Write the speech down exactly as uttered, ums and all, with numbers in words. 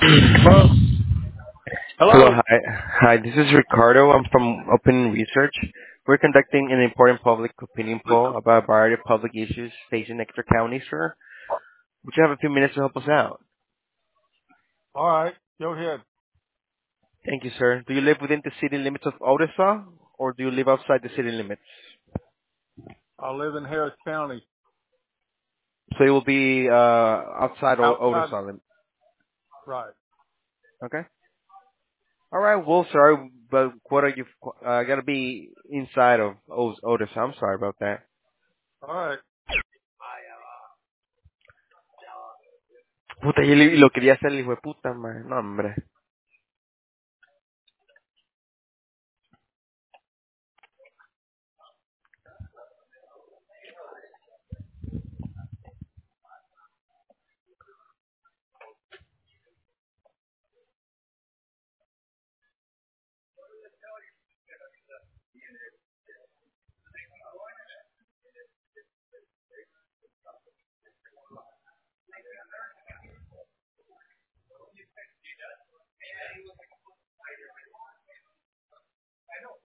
Hello? Hello, Hello? hi. Hi, this is Ricardo. I'm from Open Research. We're conducting an important public opinion poll about a variety of public issues facing Exeter County, sir. Would you have a few minutes to help us out? All right. Go ahead. Thank you, sir. Do you live within the city limits of Odessa, or do you live outside the city limits? I live in Harris County. So it will be uh, outside o- Outside. Odessa, lim- Right. okay? All right, well, sorry, but what are you, uh, gotta be inside of O- Odessa. I'm sorry about that. All right. Puta, y lo y lo quería hacer el hijo de puta, man. No, hombre.